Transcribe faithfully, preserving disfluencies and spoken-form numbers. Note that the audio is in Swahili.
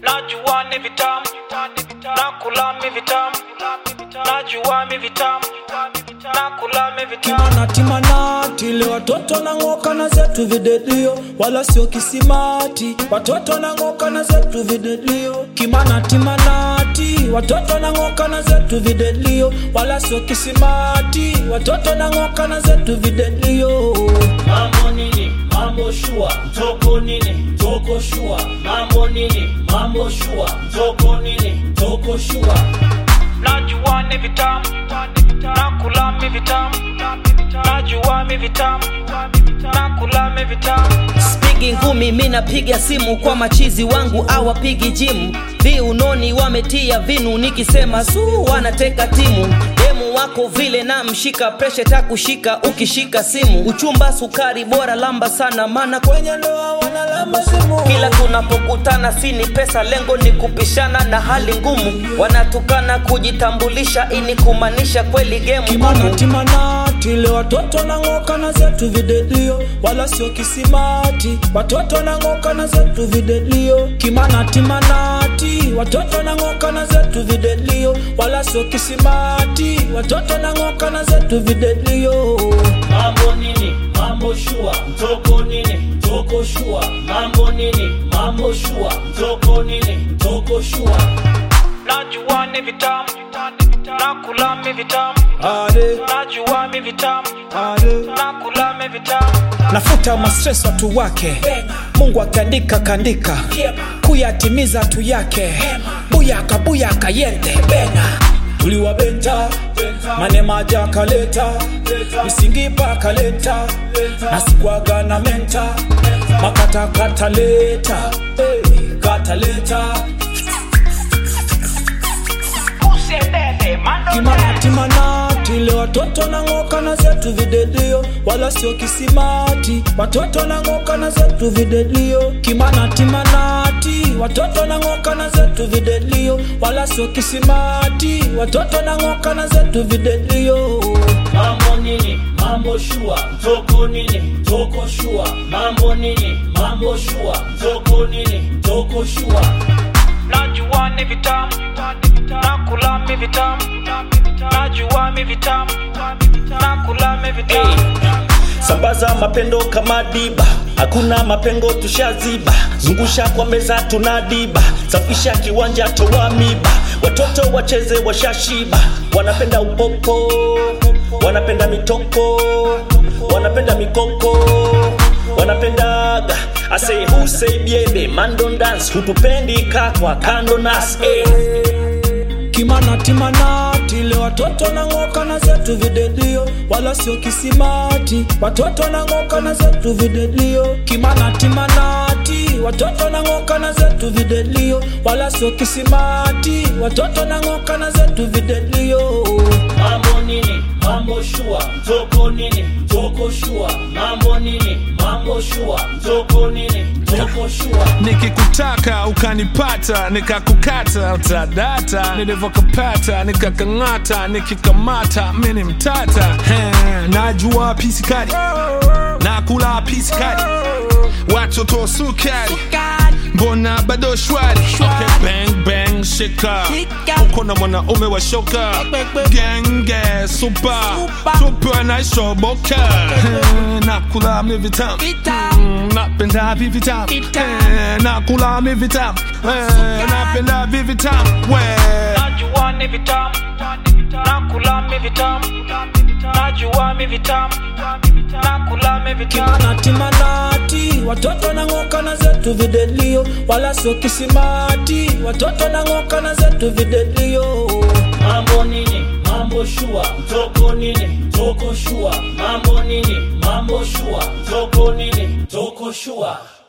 Najua ni vitamu, nakula mi vitamu. Najua mi vitamu, nakula mi vitamu. Kimana timanati, le watoto na ngoka na zetu videdio, wala sio kisimati. Watoto na ngoka na zetu videdio. Kimana timanati, watoto na ngoka na zetu videdio, wala sio kisimati. Watoto na ngoka na zetu videdio. Mambo nini, mambo shua, toko nini, toko shua. Mambo nini, mambo shua, toko nini, toko shua. Najua ni vitamu, nakula mi vitamu. Najua mi vitamu, nakula mi vitamu. Spigi ngumi mina piga simu kwa machizi wangu awapigi gym. Viunoni wametia vinu nikisema suu wanateka timu. Demu wako vile na mshika preshe takushika ukishika simu. Uchumba sukari bora lamba sana mana Kwenye ndoa wanalamba simu. kila tunapokutana sini pesa lengo ni kupishana na hali ngumu. Wanatukana kujitambulisha ini kumanisha kweli game Kimana ngumu. timanati, le watoto na ngoka na zetu videdio, wala sio kisimati. Watoto na ngoka na zetu videdio. Kimana timanati, watoto na ngoka na zetu videdio, wala sio kisimati. Watoto na ngoka na zetu videdio. Mambo nini, mambo shua, toko nini, toko shua. Mambo nini, mambo shua, toko nini, toko shua. Najua ni vitamu, nakula mi vitamu. Ade, Najua mi vitamu, ade. nakula mi vitamu. Nafuta mastress watu wake, Mungu akiandika kandika, kuyatimiza tu yake. Buyaka buyaka yente bena. Tuliwa benta, mane maja kaleta, misingi pa kaleta, nasikwaga na menta, makata kataleta, hey, kataleta. Kimana timanati, le watoto na ngoka na zetu videdio, wala sio kisimati. Watoto na ngoka na zetu videdio. Kimana timanati, watoto na ngoka na zetu videdio, wala sio kisimati. Watoto na ngoka na zetu videdio. Mambo nini, mambo shua, toko nini, toko shua. Mambo nini, mambo shua, toko nini, toko shua. Najua ni vitamu, nakula mi vitamu. Najua mi vitamu, nakula mi vitamu. Sambaza mapendo kama diba, hakuna mapengo tushaziba. Zungusha kwa meza tunadiba, safisha kiwanja toa miba. Watoto wacheze washashiba, wanapenda upopo, wanapenda mitoko, wanapenda mikoko, wanapendaga I say who say baby man don't dance, hutupendi kakwa kando nas eh. Kimana timanati, le watoto na ngoka na zetu videdio, wala sio kisimati. Watoto na ngoka na zetu videdio. Kimana timanati, watoto na ngoka na zetu videdio, wala sio kisimati. Watoto na ngoka na zetu videdio. Mambo nini, mambo shua, toko nini, toko shua. Mambo nini, mambo shua, toko nini, toko shua. Nikikutaka ukanipata, nikakukata utadata. Nilivokapata nikakangata, nikikamata mini mtata. He, najua pisikari, nakula pisikari. Watoto sukari, mbona bado shwari. Okay, bang bang shika, uko na mwanaume wa shoka. Genge super, super na shoboka. He, nakula mi vitamu, mm, napenda vi vitamu. He, nakula mi vitamu, He, napenda vi vitamu. Najua ni vitamu, nakula mi vitamu. Najua mi vitamu, nakula mi vitamu. Kimana timanati, watoto na ngoka na zetu videdio, wala sio kisimati. Watoto na ngoka na zetu videdio. Mambo nini, mambo shua, toko nini, toko shua. Mambo nini, mambo shua, toko nini, toko shua.